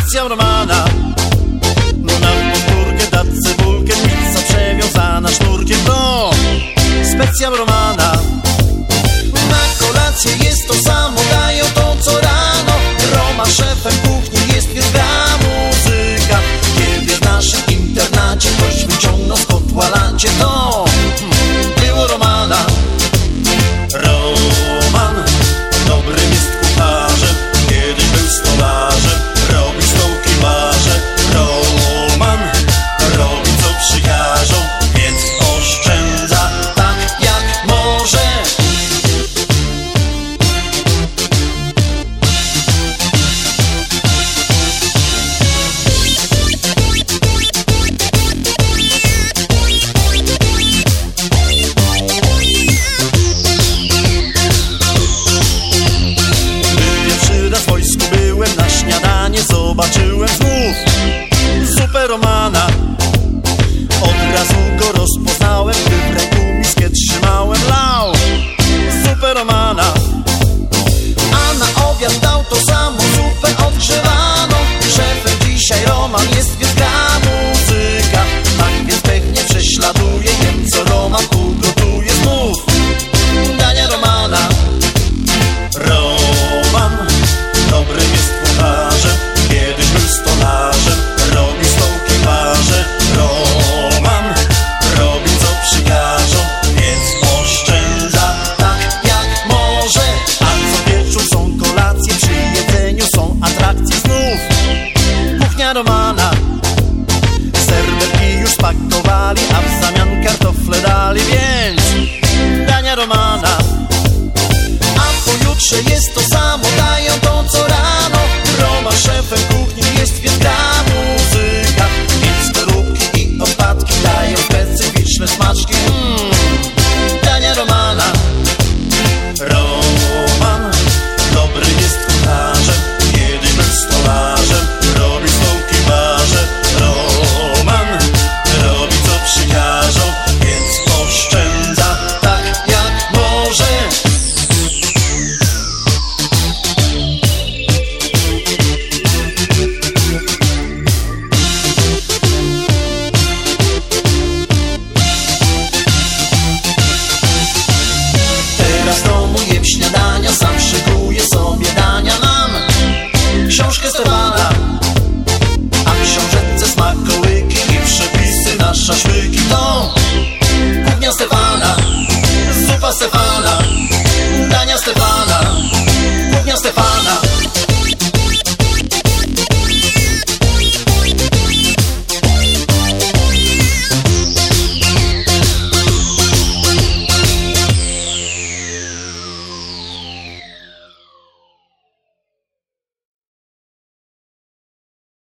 Specjał Romana. Na podpórkę dać cebulkę, pizza przewiązana sznurkiem. To specjał Romana. Na kolację jest to samo, dają to co rano. Roma szefem kuchni jest, więc gra muzyka. Kiedy w naszym internacie ktoś wyciągnął z kotła lancie, to było Romana. Roman dobrym jest kucharzem, kiedyś był stolarzem, robi stołki barze. Roman robi co przykażą, więc oszczędza tak jak może. Zobaczyłem znów zupę Romana. Od razu go rozpoznałem, gdy w ręku miskę trzymałem. Lał zupę Romana. A na obiad dał to samo, zupę odgrzewaną. Szefem dzisiaj Roman jest, więc gra muzyka. Tak więc pewnie prześladuje, wiem co Roman ugotuje. Znów dania Romana. Roman dobrym jest kucharzem, kiedyś był stolarzem, robi stołki barze. Roman robi co przykażą, więc oszczędza tak jak może. A co wieczór są kolacje, przy jedzeniu są atrakcje. Znów kuchnia Romana. Serwetki już pakowali, a w zamian kartofle dali, więc dania Romana. A pojutrze jest to samo, daj